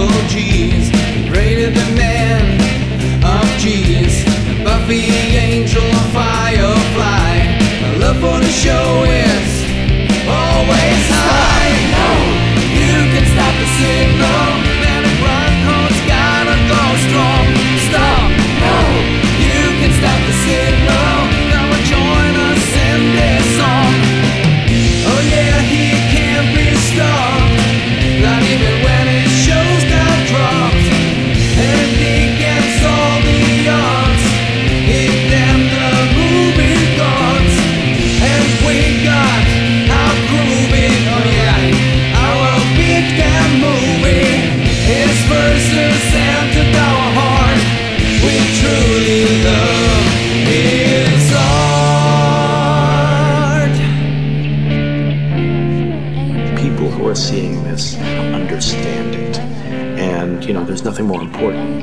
triple G's, greater than man of G's. Buffy, angel, or firefly, my love for the show is always high. No, you can stop the signal, and the Bronco's gotta go strong. Stop, no, you can stop the signal. Come and join us in this song. Oh yeah, he can't be stopped, not even when his shows got dropped. And he gets all the odds, he damned the movie gods. And we got our groovy, oh yeah, our big damn movie. His verses entered our heart, we truly love his art. People who are seeing this understand it, and there's nothing more important.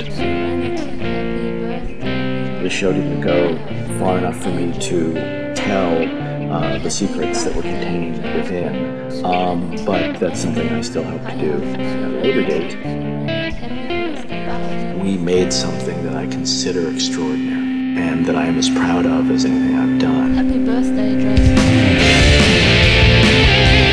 The show didn't go far enough for me to tell the secrets that were contained within, but that's something I still hope to do at a later date. We made something that I consider extraordinary, and that I am as proud of as anything I've done. Happy birthday, Dre.